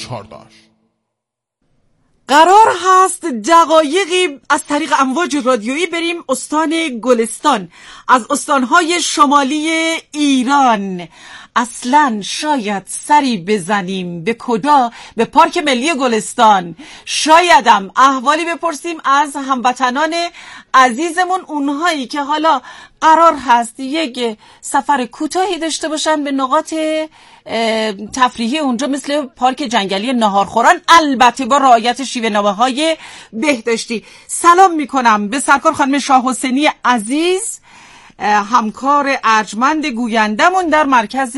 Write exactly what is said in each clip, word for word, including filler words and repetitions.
چهارداشت. قرار هست دقایقی از طریق امواج رادیویی بریم استان گلستان، از استانهای شمالی ایران. اصلا شاید سری بزنیم به کجا؟ به پارک ملی گلستان. شایدم احوالی بپرسیم از هموطنان عزیزمون، اونهایی که حالا قرار هست یک سفر کوتاهی داشته باشن به نقاط تفریحی اونجا مثل پارک جنگلی ناهارخوران، البته با رعایت شیوه‌نامه‌های بهداشتی. سلام میکنم به سرکار خانم شاه حسینی عزیز، همکار ارجمند گویندمون در مرکز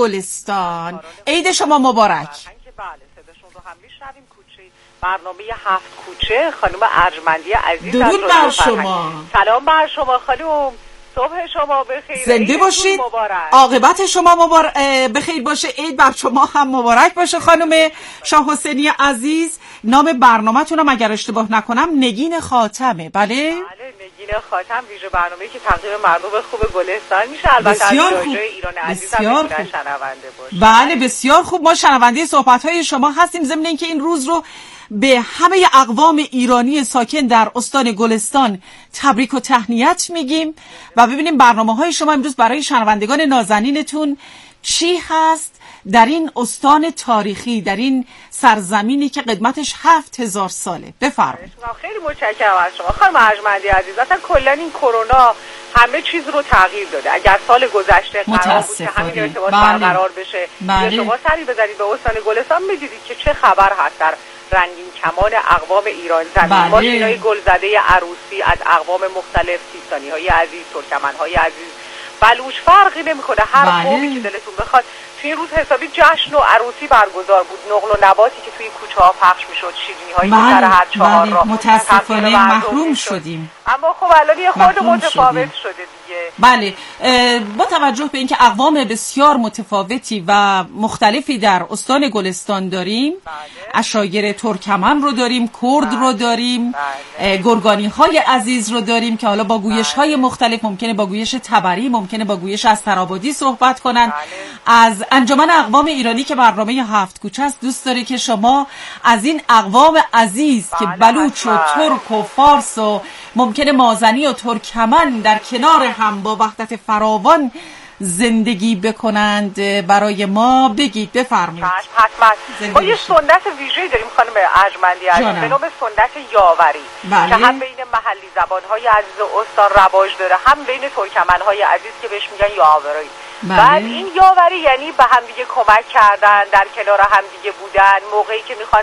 گلستان. عید شما مبارک. بله، صداشون رو هم میشنویم. کوچه برنامه هفت کوچه خانم ارجمندی عزیز، درود بر شما. سلام بر شما خانم، صبح شما بخیر، زنده باشید، عاقبت شما مبارک بخیر باشه، عید بر شما هم مبارک باشه خانم شاه حسینی عزیز. نام برنامه‌تونم اگر اشتباه نکنم نگین خاتمه. بله بله، نگین خاتم، ویژه برنامه‌ای که تقدیم مردم خوب گلستان میشه، البته از جای ایران عزیز هم میتونن شنونده باشن. بله بسیار خوب، ما شنونده صحبت‌های شما هستیم، ضمن اینکه این روز رو به همه اقوام ایرانی ساکن در استان گلستان تبریک و تهنیت میگیم و ببینیم برنامه‌های شما امروز برای شنوندگان نازنینتون چی هست در این استان تاریخی، در این سرزمینی که قدمتش هفت هزار ساله. بفرمایید. خیلی متشکرم از شما خانم ارجمندی عزیز. اصلا کلا این کرونا همه چیز رو تغییر داده. اگر سال گذشته قرار بود که همین ارتباط برقرار بشه، بله. شما سری بزنید به استان گلستان می‌دیدید که چه خبر هست در رنگین کمان اقوام ایران زمین. بله. ماشینای گلزده عروسی از اقوام مختلف، سیستانی‌های عزیز، ترکمن‌های عزیز، بلوچ، فرقی نمی‌کنه، هر بله. قومی که دلتون بخواد. توی این روز حسابی جشن و عروسی برگزار بود. نقل و نباتی که توی کوچه‌ها پخش می‌شد، شیرینی‌هایی که سر هر چهار راه متاسفانه محروم شدیم. اما خب الان یه خورده متفاوت شده دیگه. بله، با توجه به اینکه اقوام بسیار متفاوتی و مختلفی در استان گلستان داریم، بله. عشایر ترکمن رو داریم، کرد بله. رو داریم، بله. گرگانی‌های عزیز رو داریم که حالا با گویش‌های بله. مختلف، ممکنه با گویش تبری، ممکنه با گویش استرآبادی صحبت کنن. بله. از انجمن اقوام ایرانی که برنامه هفت کوچه است دوست داره که شما از این اقوام عزیز بله. که بلوچ و ترک و فارس و ممکنه مازنی و ترکمن در کنار هم با وحدت فراوان زندگی بکنند برای ما بگید. بفرمایید. حتما. ما یه سنت ویژه‌ای داریم خانم ارجمندی عزیز به نام سنت یاوری بله. که هم بین محلی زبان‌های عزیز استان رواج داره، هم بین ترکمن‌های عزیز که بهش میگن یاوری. بله. بعد این یاوری یعنی به هم دیگه کمک کردن، در کنار هم دیگه بودن، موقعی که میخوان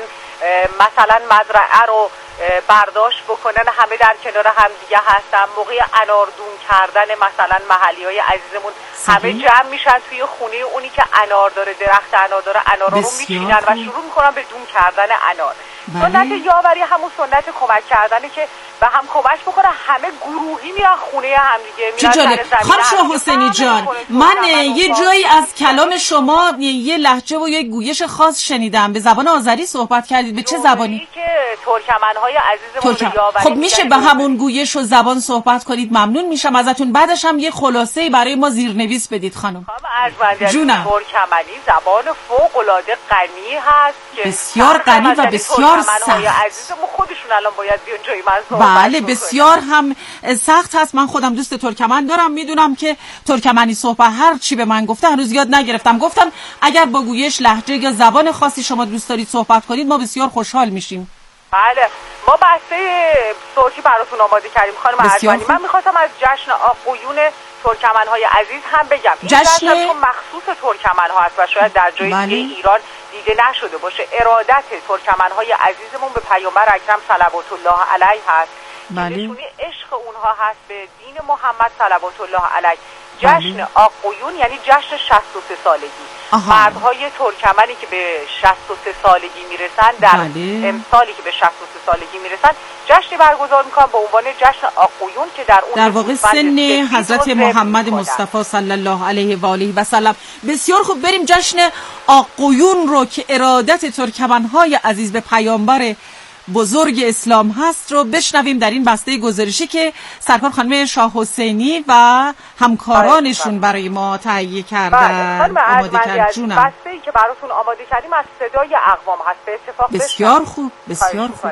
مثلا مزرعه رو برداشت بکنن همه در کنار هم دیگه هستن، موقع اناردون کردن مثلا محلی‌های عزیزمون همه جمع میشن توی خونه اونی که انار داره، درخت انار داره، انار رو میچینن و شروع میکنن به دون کردن انار. بله. سنت یاوری همون سنت کمک کردنه که به هم کمک بکنه، همه گروهی میرن خونه هم دیگه میرن سر زمین. خانم شاه حسینی جان، من یه جایی از کلام شما یه لهجه و یه گویش خاص شنیدم، به زبان آذری صحبت کردید. به چه زبانی؟ که ترکمن‌های عزیزمون ترکم. خب میشه به همون گویش و زبان صحبت کنید؟ ممنون میشم ازتون. بعدش هم یه خلاصه‌ای برای ما زیرنویس بدید خانم. جونم. ترکمنی زبان فوق‌العاده غنی هست که بسیار غنی و بسیار سخت. عزیزمون خودشون الان باید بیان جای من صحبت بله بسیار هم سخت هست. من خودم دوست ترکمن دارم، میدونم که ترکمنی صحبت هر چی به من گفته هنوز یاد نگرفتم. گفتم اگر با گویش لهجه یا زبان خاصی شما دوست دارید صحبت کنید ما بسیار خوشحال میشیم. بله، ما بسته صوتی براتون آماده کردیم خانم ارجمندی. من میخواستم از جشن آقویون ترکمن‌های عزیز هم بگم. این جشن چون مخصوص ترکمن‌ها است و شاید در جای دیگه ایران دیده نشده باشه. ارادت ترکمن‌های عزیزمون به پیامبر اکرم صلوات الله علیه هست. بله. نشونی عشق اونها هست به دین محمد صلوات الله علیه. جشن آقویون یعنی جشن شصت و سه سالگی. مردهای ترکمنی که به شصت و سه سالگی میرسن در بله. امسالی که به شصت و سه سالگی میرسن جشنی برگزار میکنن با عنوان جشن آقویون که در اون در واقع سن حضرت محمد مصطفی صلی الله علیه و آله و سلم. بسیار خوب، بریم جشن آقویون رو که ارادت ترکمن‌های عزیز به پیامبر بزرگ اسلام هست رو بشنویم در این بسته گزارشی که سرکار خانم شاه حسینی و همکارانشون برای ما تهیه کردن. آماده کرد جونم. بسته‌ای که براتون آماده کردیم از صدای اقوام هست. به اتفاق بسیار خوب، بسیار خوب.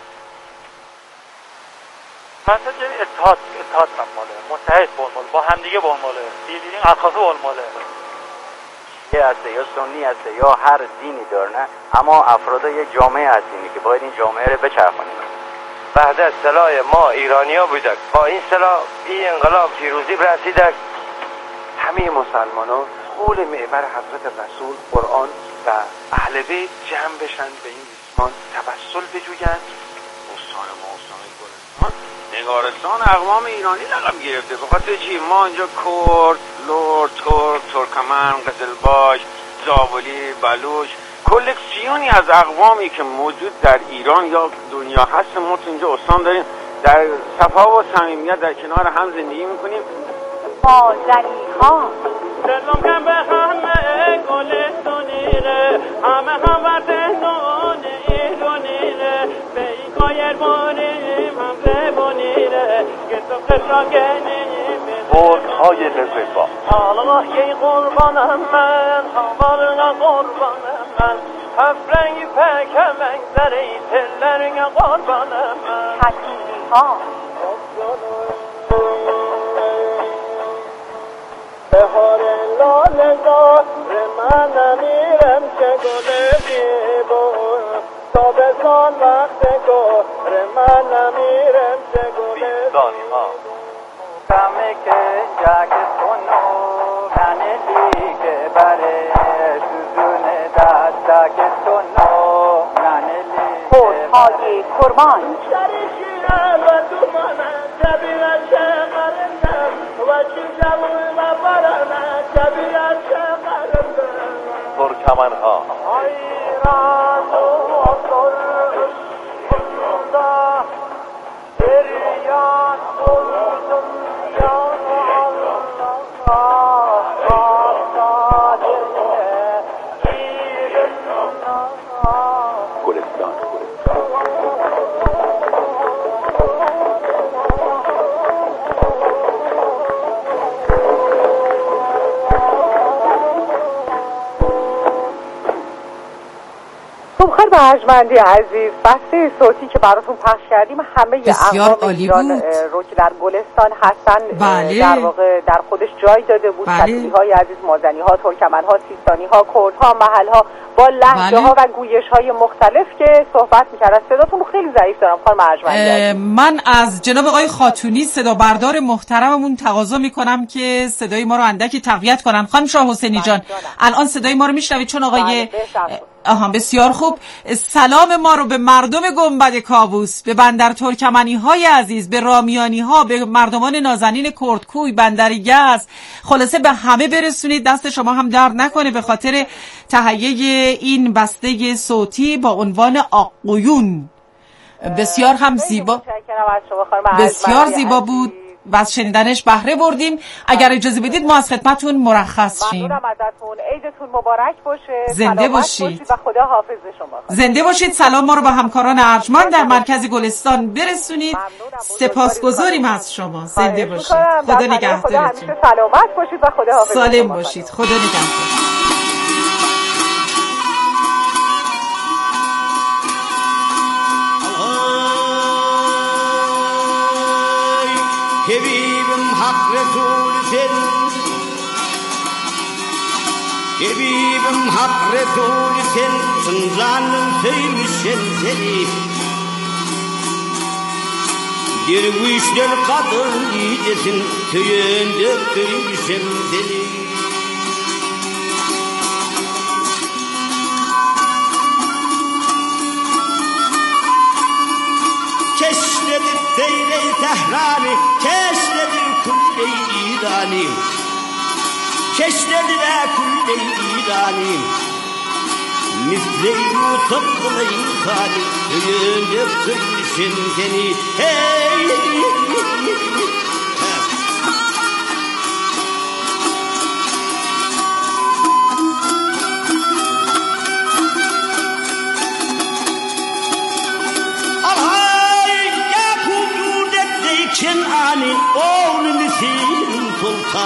مسئله اتحاد اتحاد برماله، متحد برماله، با همدیگه برماله، بیلیرین اخافه برماله. یه هسته یا سنی هسته یا هر دینی دارنه، اما افراد یک جامعه هستیم که باید این جامعه رو بچرخونیم. بعد از سلاح ما ایرانیا بودک، با این سلاح این انقلاب پیروزی رسیدک. همه مسلمانان حول محور حضرت رسول قرآن و اهل بیت جمع بشن به این ریسمان توسل بجویند. استان ما استان گلستان نگارستان اقوام ایرانی لقب گرفته. به خاطر چی؟ ما اینجا کرد، لور، ترک، ترکمن، قزلباش، زابلی، بلوچ، کلکسیونی از اقوامی که موجود در ایران یا دنیا هست ما تو اینجا استان داریم. در صفا و صمیمیت در کنار هم زندگی میکنیم. مازنی ها سلام کن به همه گلستانیره، همه هم وطنان ایرانیره، به این کایر بانیم هم ببانیره، که تو قشنگنیم بردهای لذتبا الله یه قربانم من، آوارنا قربانم من، هفرنگی پکمنگ زره تلرنگ قربانم من. حکیمی ها بهار لاله‌زار من نمیرم چه گل بیبو، تابستان وقت گل من نمیرم چه گل بیبو. کمی که جاک سنو من لیگه بره سوزون دستا که سنو من لیگه خودهای قربان شریشیرم و دومانم جبیرم چه قرندم و چی جمعی و برانم جبیرم چه قرندم ترکمن ها ایران و اصول خدا بریان سلطان گلستان. خب خیلی ارجمندی عزیز، بسته صوتی که براتون پخش کردیم همه بسیار عالی بود رو که در گلستان هستن. بله. در واقع در خودش جای داده بود. کسری های عزیز، مازنی ها، ترکمن ها، سیستانی ها، کرد ها، محل ها با لهجه ها و گویش های مختلف که صحبت میکردن. صداتون خیلی ضعیف دارم خانم ارجمندی. من از جناب آقای خاتونی صدا بردار محترممون تقاضا میکنم که صدای ما رو اندکی تقویت کنن. خانم شاه حسینی جان الان صدای ما رو میشنوید؟ چون آقای آها بسیار خوب. سلام ما رو به مردم گنبد کاووس، به بندر ترکمنی های عزیز، به رامیانی ها، به مردمان نازنین کردکوی، بندرگز، خلاصه به همه برسونید. دست شما هم درد نکنه به خاطر تهیه این بسته صوتی با عنوان آقویون. بسیار هم زیبا، بسیار زیبا بود و از شنیدنش بهره بردیم. اگر اجازه بدید ما از خدمتون مرخص شیم. ممنونم ازتون. عیدتون مبارک باشه. زنده باشید. باشید و خدا حافظ شما. زنده باشید. سلام ما رو به همکاران ارجمند در مرکز گلستان برسونید. سپاسگزاریم از شما. زنده باشید. خدا نگهدارتون. سلامت باشید و خدا حافظ. سالم باشید. خدا نگهدار. Habibim hak Resul sen Habibim hak Resul sen Sıncanım sevmişen seni Dervişler kadın iyicesin Töyünde töymişen seni Keşnedir Seyre-i Tehrani, keşnedir Kulle-i İrani, keşnedir Kulle-i İrani, misle-i tıkkılı-i khani, köyünde köyüşün seni, hey!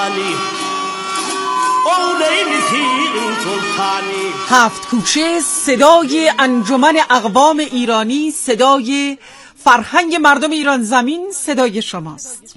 ایرانی اولین تیر سلطانی. هفت کوچه، صدای انجمن اقوام ایرانی، صدای فرهنگ مردم ایران زمین، صدای شماست.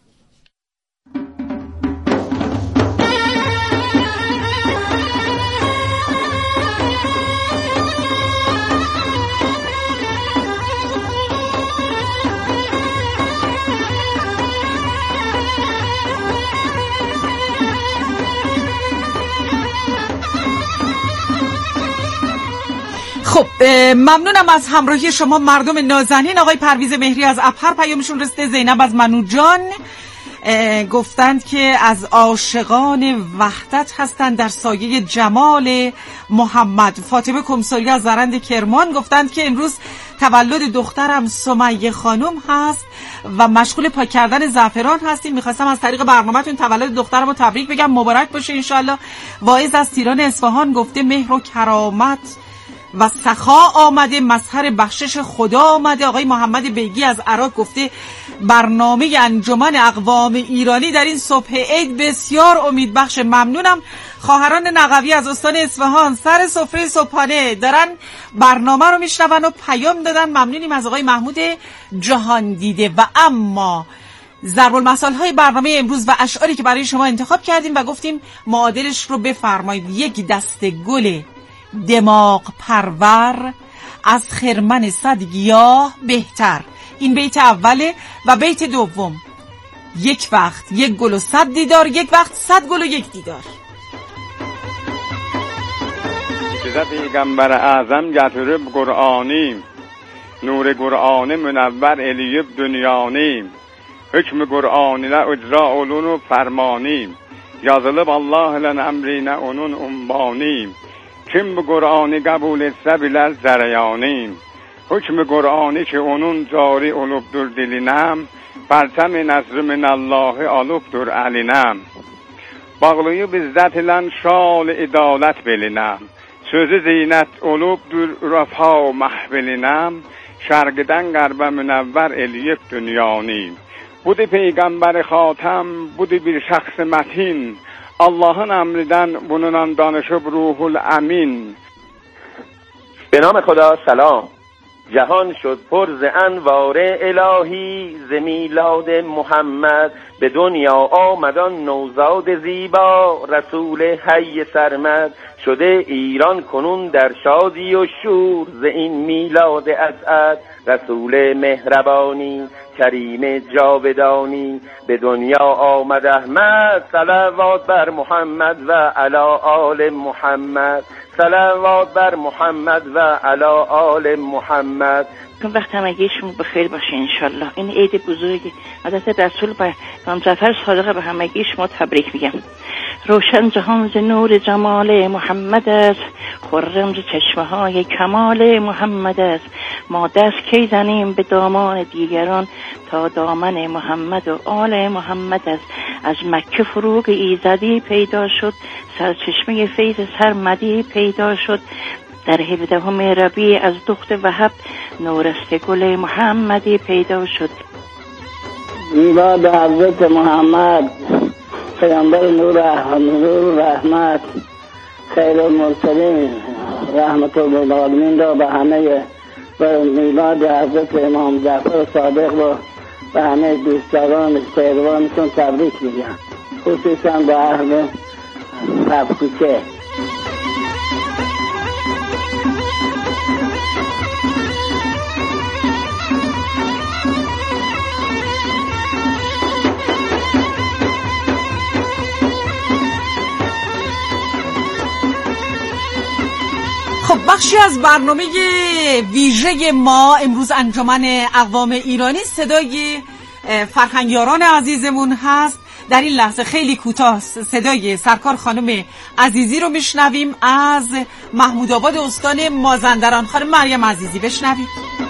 خب ممنونم از همراهی شما مردم نازنین. آقای پرویز مهری از اپر پیامشون رسیده. زینب از منوجان گفتند که از عاشقان وحدت هستند در سایه جمال محمد. فاطمه کمساری از زرند کرمان گفتند که امروز تولد دخترم سمیه خانم هست و مشغول پاک کردن زعفران هستیم. میخواستم از طریق برنامه‌تون تولد دخترم رو تبریک بگم، مبارک باشه انشالله. واعظ از تیران اصفهان گفته مهر و کرامت و سخا آمده، مظهر بخشش خدا آمده. آقای محمد بیگی از عراق گفته برنامه انجمن اقوام ایرانی در این صبح عید بسیار امیدبخش. ممنونم. خواهران نقوی از استان اصفهان سر سفره صبحانه دارن برنامه رو میشنون و پیام دادن. ممنونیم از آقای محمود جهان دیده. و اما ضرب المثل های برنامه امروز و اشعاری که برای شما انتخاب کردیم و گفتیم معادلش رو بفرمایید. یک دسته گل دماغ پرور از خرمن صد گیاه بهتر. این بیت اوله. و بیت دوم یک وقت یک گل و صد دیدار، یک وقت صد گل و یک دیدار. چیزا پیغمبر اعظم گتره قرآنی، نور قرآن منور الیب دنیانی، حکم قرآنی لا اجرا اولون و فرمانی، یازلب الله لن امرین اونون انبانی، kim bu Qur'anı qəbul etsə bilər zərəyanım. Hükm Qur'anı ki onun cari olubdur dilinəm, pərçəm nəzr minəllahi alubdur əlinəm. Bağlıyıb izzət ilən şal idalət belinəm, sözü zinət olubdur rəfa məhvelinəm, şərqdən qərbə münəvvər eləyib dünyanım. Budur Peyğəmbər xatəm, budur bir şəxs mətin, Allah'ın emrinden bununla danışıp ruhul amin. به نام خدا. سلام. جهان شد پر ز انوار الهی، ز میلاد محمد به دنیا آمدان نوزاد زیبا، رسول حی سرمد شده ایران کنون در شادی و شور، ز این میلاد اسعد رسول مهربانی کریم جاودانی به دنیا آمد احمد، صلوات بر محمد و علی آل محمد، صلوات بر محمد و علی آل محمد. وقت همگیشون بخیر باشه انشالله. این عید بزرگی عادت رسول به جعفر صادق به همگی شما تبریک میگم. روشن جهان ز نور جمال محمد است، خرم ز چشمه های کمال محمد است. ما دست کی زنیم به دامان دیگران، تا دامن محمد و آل محمد است. از مکه فروغ ایزدی پیدا شد، سرچشمه فیض سرمدی پیدا شد. در هفدهم ربیع از دخت وهب، نورست گل محمدی پیدا شد. میلاد حضرت محمد پیامبر نور نور رحمت خیر المرسلین رحمت للعالمین را به همه و میلاد حضرت امام جعفر صادق را به همه دوستداران پیروانشون تبریک میگم، خصوصا به اهل هفت‌کوچه. خب بخشی از برنامه ویژه ما امروز انجمن اقوام ایرانی صدای فرهنگیاران عزیزمون هست. در این لحظه خیلی کوتاه صدای سرکار خانم عزیزی رو میشنویم از محمود آباد استان مازندران. خانم مریم عزیزی بشنوید.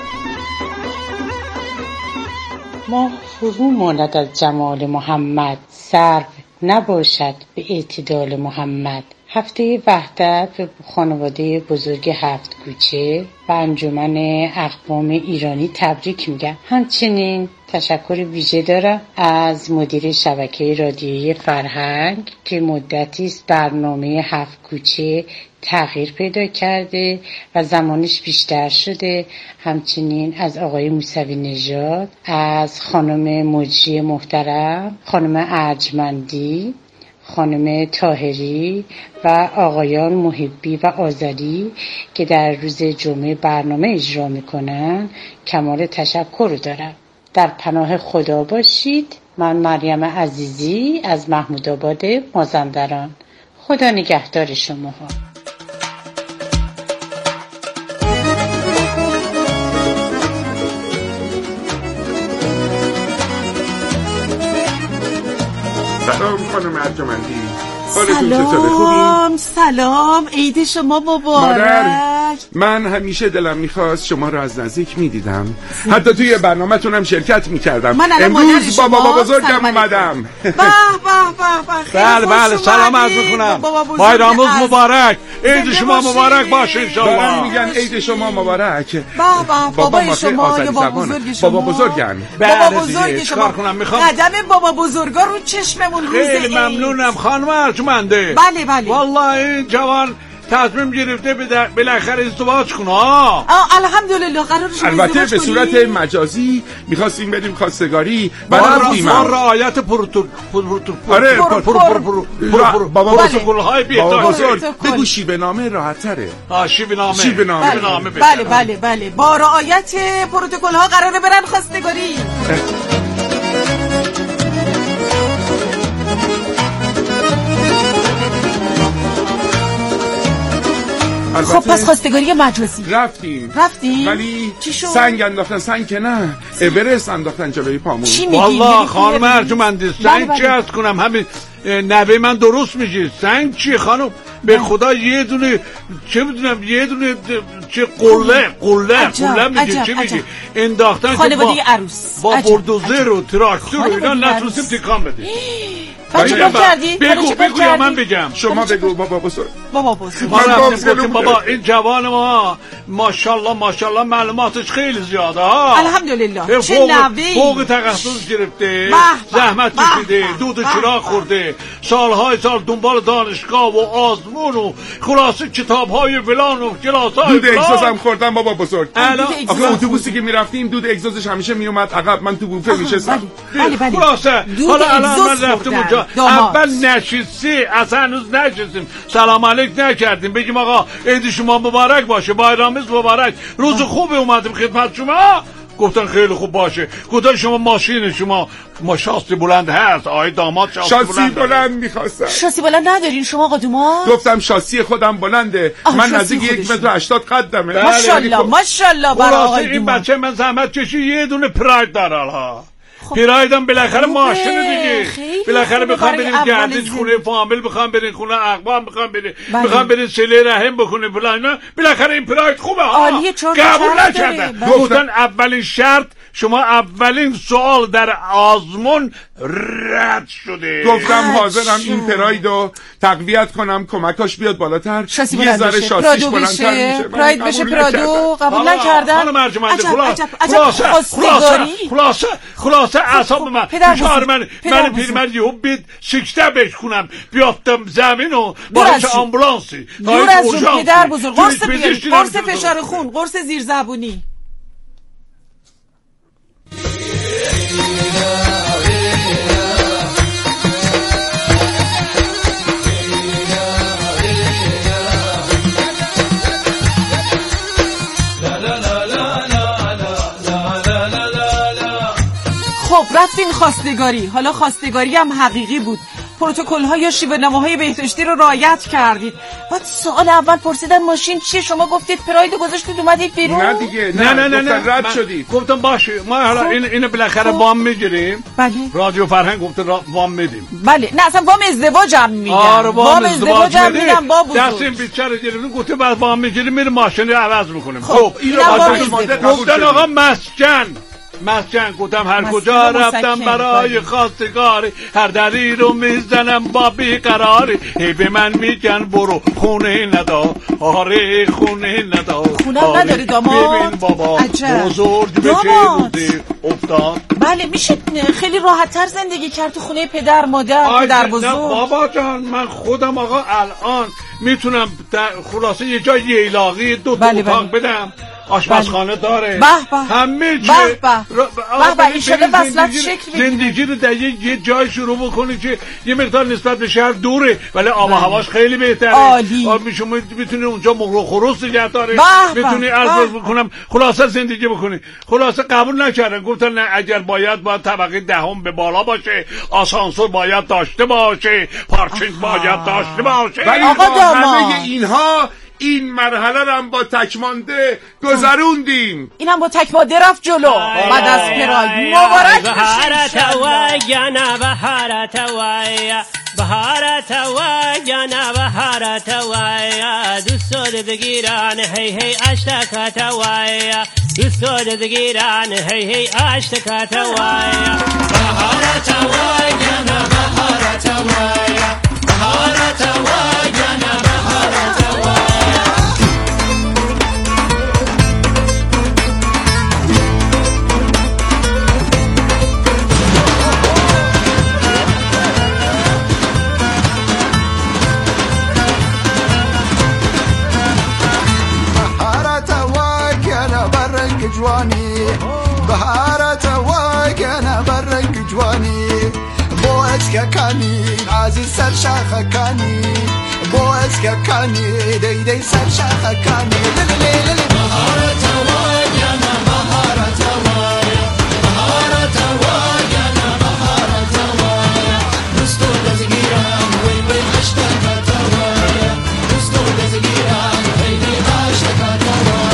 ما فرو ماند از جمال محمد، سرو نباشد به اعتدال محمد. هفته وحدت به خانواده بزرگ هفت کوچه و انجمن اقوام ایرانی تبریک میگم. همچنین تشکر ویژه دارم از مدیر شبکه رادیویی فرهنگ که مدتی است برنامه هفت کوچه تغییر پیدا کرده و زمانش بیشتر شده. همچنین از آقای موسوی نژاد، از خانم مجری محترم، خانم ارجمندی، خانم طاهری و آقایان محبی و آذری که در روز جمعه برنامه اجرا میکنن کمال تشکر دارم. در پناه خدا باشید. من مریم عزیزی از محمود آباد مازندران. خدا نگهدار شماها. سلام خانم ارجمندی، سلام سلام، عید شما مبارک. مادر، من همیشه دلم میخواست شما رو از نزدیک میدیدم، حتی توی برنامه‌تون هم شرکت میکردم. امروز با بابا بزرگم اومدم. به به به، بله بله، سلام عرض میکنم. بایراموز مبارک، عید شما مبارک باشه انشالله. میگن عید شما مبارک. بابا بابا شما یا بابا بزرگ شما؟ بابا بزرگن. بابا بزرگ شما. قدم بابا بزرگا رو چشممون روزه. خیلی ممنونم خانم ارجمنده. بله بله. والله این جوان تصمیم گرفته بالاخره ازدواج کنه. ها الحمدلله قرارش البته به صورت مجازی می‌خواستیم بریم خواستگاری، بعد رفتیم رعایت پروتکل آره بابا پروتکل‌های بزرگ. بگو شیوه نامه راحت‌تره. آ شیوه نامه. شیوه نامه. بله بله بله، با رعایت پروتکل‌ها قراره برن خواستگاری. خب پس خواستگاری مجازی رفتیم رفتیم ولی سنگ انداختن. سنگ که نه، اورست انداختن جلوی پامون. والله خانم ارجمندی سنگ چی از کنم؟ همین نوه من درست میگه. سنگ چی خانم؟ به خدا یه دونه چه میدونم یه دونه چه قله قله قله میگه چه میگه انداختن خانواده عروس با بلدوزر و تراکتور و اینا نتونستیم تکان بدیم. بچه چیکار کردی؟ بگو بگو یا من بگم؟ شما بگو بابا بزرگ. بابا بزرگ. ما رفتیم بابا این جوان ما ماشاءالله ماشاءالله معلوماتش خیلی زیاده ها. الحمدلله. چه نوی فوق تخصص گرفته، زحمت کشیده، دود و چراغ خورده، سالهای سال دنبال دانشگاه و آزمون و خلاصه کتاب‌های فلان و کلاس‌های دود اگزوز هم خوردم بابا بزرگ. آخه اتوبوسی که می‌رفتیم دود اگزوزش همیشه میومد عقب، من تو بوفه میشستم. بله بله. خلاصه حالا الان من رفتم اونجا، اول نشستی اصلا هنوز نشستیم سلام علیک نکردیم بگیم آقا عید شما مبارک باشه، بایرامز مبارک، روز خوبی اومدیم خدمت شما. گفتن خیلی خوب باشه. گفتن شما ماشین شما ما شاسی بلند هست؟ آقای داماد شاسی, شاسی بلند, بلند میخواستم. شاسی بلند ندارین شما آقا دوما؟ گفتم شاسی خودم بلنده، من نزدیک یک متر و هشتاد قدمه. ماشاءالله ماشاءالله برای آقای این بچه من زحمت کشی یه دونه پراید داره ها. پیرایدم بالاخره ماشینه دیگه، بالاخره بخوام بریم گردش خونه فامیل، بخوام بریم خونه اقوام، بخوام بریم بخوام بریم سله رحم بکنه فلان، بالاخره این پراید خوبه ها. قبول نکردن. گفتن اولین شرط شما اولین سوال در آزمون رد شده. گفتم حاضرم این پرایدو تقویت کنم، کمکاش بیاد بالاتر، یه ذره شاسیش بلندتر میشه. پراید بشه پرادو قبول نکردن. خانم ارجمنده خلاصه خلاصه خلاصه اعصاب من فشار من من پیرمرد یهو بید سکته بشکنم بیافتم زمین و باش آمبولانسی دور از جون پدر بزرگ. قرص بیارید، قرص فشار خون، قرص زیر زبونی. خب رفتین خواستگاری. حالا خواستگاری هم حقیقی بود، پروتکل ها یا شیوه نماهای بهداشتی رو رعایت کردید. بعد سوال اول پرسیدن ماشین چیه، شما گفتید پراید گذاشتید اومدید بیرون. نه دیگه نه نه نه, نه. رد شدید. گفتم باشه ما حالا این اینو بالاخره وام میگیریم. بله. رادیو فرهنگ گفته وام میدیم. بله نه اصلا وام ازدواجم میگم. آره وام ازدواجم میدم با بزرگ. دست این بیچاره گرفتن گفته بعد وام میگیریم میریم ماشین رو عوض میکنیم. خب اینو گفتن آقا مسکن مسکن گفتم هر کجا رفتم برای خواستگاری هر دری رو میزنم با بیقراری هی به من میگن برو خونه ندا آره خونه ندا خونه نداری داماد ببین بابا بزرگ به چه روزی افتاد بله میشه خیلی راحت تر زندگی کرد تو خونه پدر مادر پدر بزرگ بابا جان من خودم آقا الان میتونم خلاصه یه جای ییلاقی دو تا بله اتاق بله. بدم آشپزخانه داره به به همه چی به به به به ایشالا وصلت شکل زندگی رو در یه جای شروع بکنی که یه مقدار نسبت به شهر دوره ولی آب و هواش خیلی بهتره عالی شما میتونی اونجا مغر و خروس نگه داری میتونی عرض بکنم خلاصه زندگی بکنی خلاصه قبول نکردن گفتن نه اگر باید باید طبقه دهم به بالا باشه آسانسور باید داشته باشه پارکینگ باید داشته باشه ولی آقا همه اینها این مرحله رو هم با تکمانده گذروندیم اینم با تکمانده رفت جلو بعد از پراگ مبارک بهارت وایانا بهارت وایا بهارت وایانا بهارت وایا دوست بگیران هی هی اشتکات وایا دوست بگیران هی هی اشتکات وایا بهارت وایانا بهارت وایا بهارت وایانا بهارت جوانی بهارت واقعا برنگ جوانی بو اسککانی عزیز سر شاخکانی بو اسککانی دی دی سر شاخکانی بهارت واقعا بهارت واقعا بهارت واقعا بهارت واقعا دوستو دزگیرم وی وی اشتاق توایا دوستو دزگیرم وی وی اشتاق توایا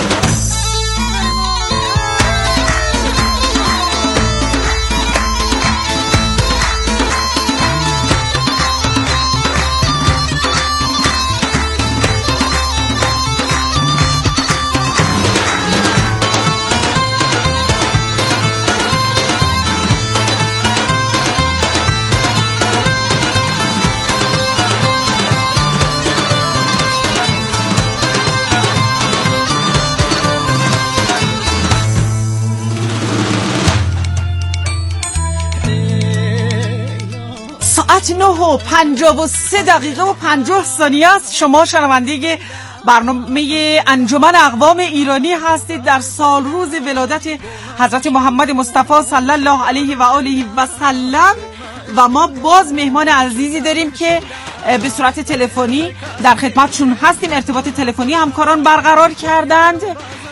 ساعت نه و پنجاه و سه دقیقه و پنجاه ثانیه است. شما شنونده برنامه انجمن اقوام ایرانی هستید در سال روز ولادت حضرت محمد مصطفی صلی الله علیه و آله و سلم و ما باز مهمان عزیزی داریم که به صورت تلفنی در خدمتشون هستیم. ارتباط تلفنی همکاران برقرار کردند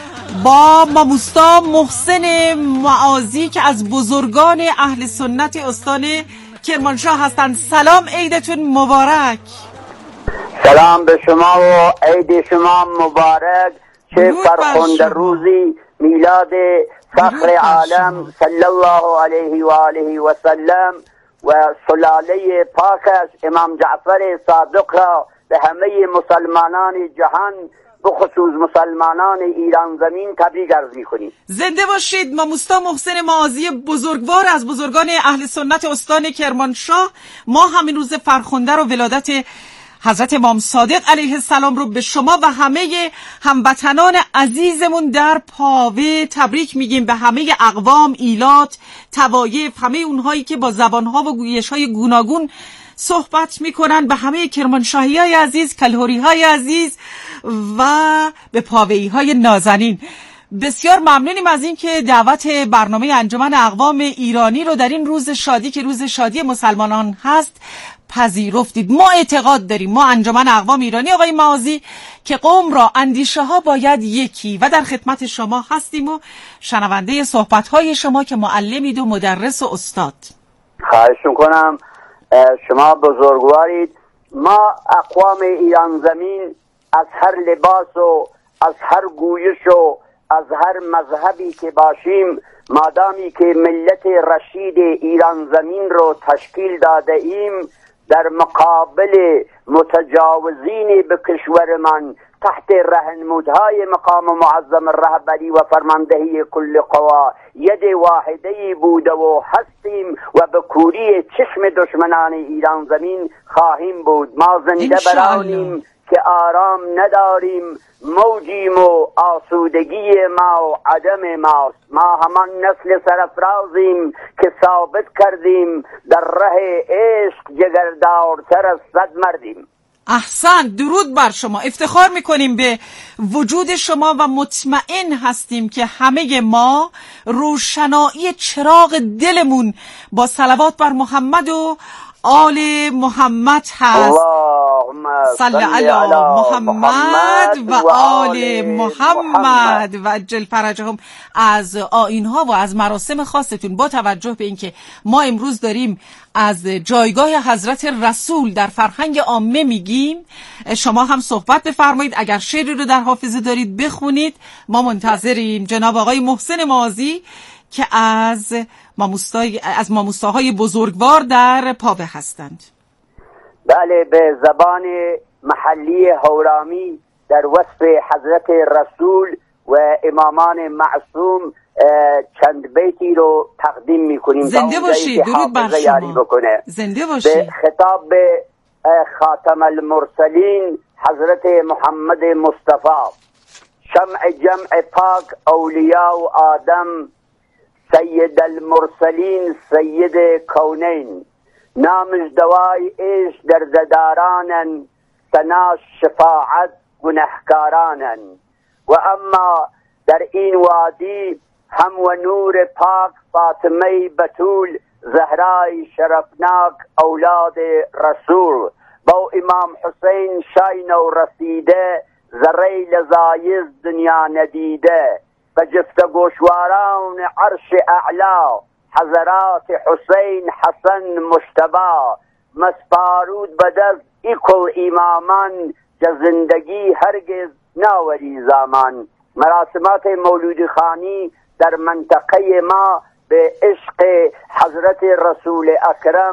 با ماموستا محسن معاذی که از بزرگان اهل سنت استان کرمانشاه هستند. سلام، عیدتون مبارک. سلام به شما و عید شما مبارک. چه فرخنده روزی میلاد فخر عالم صلی الله علیه و آله و سلم و سلاله پاکش امام جعفر صادق را به همه مسلمانان جهان بخصوص مسلمانان ایران زمین تبریک عرض می‌کنیم. زنده باشید. ماموستا محسن معاذی بزرگوار از بزرگان اهل سنت استان کرمانشاه. ما همین روز فرخنده رو ولادت حضرت امام صادق علیه السلام رو به شما و همه هموطنان عزیزمون در پاوه تبریک میگیم، به همه اقوام، ایلات، طوایف، همه اونهایی که با زبانها و گویش‌های گوناگون صحبت میکنن، به همه کرمانشاهی های عزیز، کلهوری های عزیز و به پاوهی های نازنین. بسیار ممنونیم از این که دعوت برنامه انجمن اقوام ایرانی رو در این روز شادی که روز شادی مسلمانان هست پذیرفتید. ما اعتقاد داریم، ما انجمن اقوام ایرانی آقای معاذی، که قوم را اندیشه ها باید یکی و در خدمت شما هستیم و شنونده صحبت های شما که معلمید و مدرس و استاد. خواهش میکنم. شما بزرگوارید. ما اقوام ایران زمین از هر لباس و از هر گویش و از هر مذهبی که باشیم، مادامی که ملت رشید ایران زمین رو تشکیل داده ایم، در مقابل متجاوزین به کشور من تحت رهنمودهای مقام معظم رهبری و فرماندهی کل قوا ید واحدهی بوده و هستیم و به کوری چشم دشمنان ایران زمین خواهیم بود. ما زنده برانیم که آرام نداریم، موجیم و آسودگی ما و عدم ماست. ما همان نسل سرفرازیم که ثابت کردیم در ره عشق جگردارتر از صد مردیم. احسن، درود بر شما. افتخار میکنیم به وجود شما و مطمئن هستیم که همه ما روشنایی چراغ دلمون با صلوات بر محمد و آل محمد هست. صلی علی محمد و آل محمد و عجل فرجهم. از آیین‌ها و از مراسم خاصتون با توجه به اینکه ما امروز داریم از جایگاه حضرت رسول در فرهنگ عامه میگیم، شما هم صحبت بفرمایید. اگر شعری رو در حافظه دارید بخونید. ما منتظریم. جناب آقای محسن ماضی که از ماموستای از ماموستاهای بزرگوار در پاوه هستند. بله، به زبان محلی هورامی در وصف حضرت رسول و امامان معصوم چند بیتی رو تقدیم میکنیم. زنده باشید. درود بر شما. زنده باشید. به خطاب به خاتم المرسلین حضرت محمد مصطفی، شمع جمع پاک اولیاء و آدم، سید المرسلین سید کونین، نامش دوای عشق در ددارانن، سناش شفاعت گنهکارانن. و اما در این وادی هم و نور پاک فاطمه بتول، زهرای شرفناک اولاد رسول، با امام حسین شاین و رسیده، ذره لزایز دنیا ندیده. فجفت گوشواران عرش اعلا، حضرات حسین حسن مشتبا، مسپارود بدز ایکل امامان، زندگی هرگز ناوری زمان. مراسمات مولود خانی در منطقه ما به عشق حضرت رسول اکرم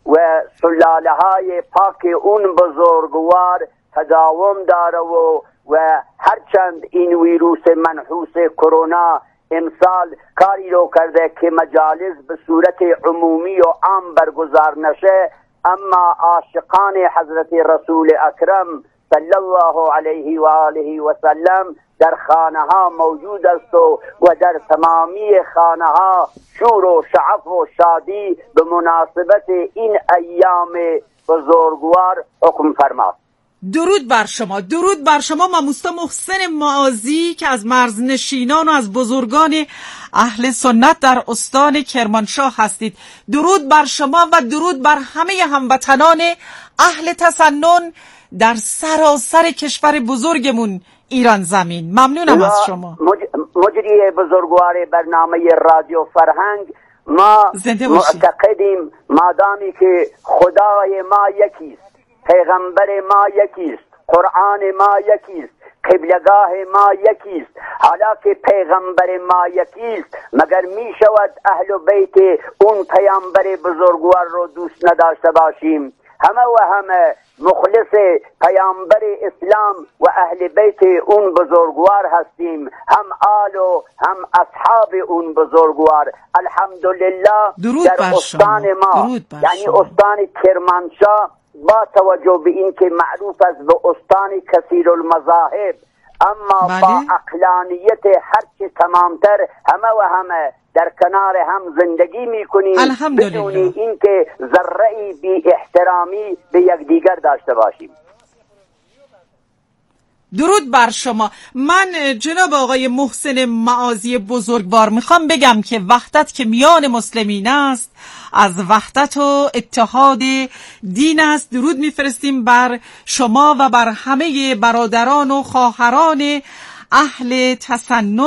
و سلاله های پاک اون بزرگوار تداوم داره و و هرچند این ویروس منحوس کرونا امسال کاری رو کرده که مجالس به صورت عمومی و عام برگزار نشه، اما عاشقان حضرت رسول اکرم صلی الله علیه و آله و سلم در خانه ها موجود است و و در تمامی خانه ها شور و شعف و شادی به مناسبت این ایام بزرگوار حکم فرماست. درود بر شما. درود بر شما ماموستا محسن معاذی که از مرزنشینان و از بزرگان اهل سنت در استان کرمانشاه هستید. درود بر شما و درود بر همه هموطنان اهل تسنن در سراسر کشور بزرگمون ایران زمین. ممنونم از شما. مجری بزرگوار برنامه رادیو فرهنگ، ما معتقدیم مادامی که خدای ما یکیست، پیغمبر ما یکیست، قرآن ما یکیست، قبلگاه ما یکیست، حالا که پیغمبر ما یکیست مگر می شود اهل بیت اون پیامبر بزرگوار رو دوست نداشته باشیم؟ همه و همه مخلص پیامبر اسلام و اهل بیت اون بزرگوار هستیم، هم آل و هم اصحاب اون بزرگوار. الحمدلله در استان ما یعنی استان کرمانشاه با توجه به این که معروف است به استان کثیر المذاهب، اما بله؟ با عقلانیت هرچی تمامتر همه و همه در کنار هم زندگی میکنیم بدون اینکه ذره‌ای بی احترامی به یکدیگر داشته باشیم. درود بر شما. من جناب آقای محسن معاذی بزرگوار میخوام بگم که وحدت که میان مسلمین است از وحدت و اتحاد دین است. درود میفرستیم بر شما و بر همه برادران و خواهران اهل تسنن.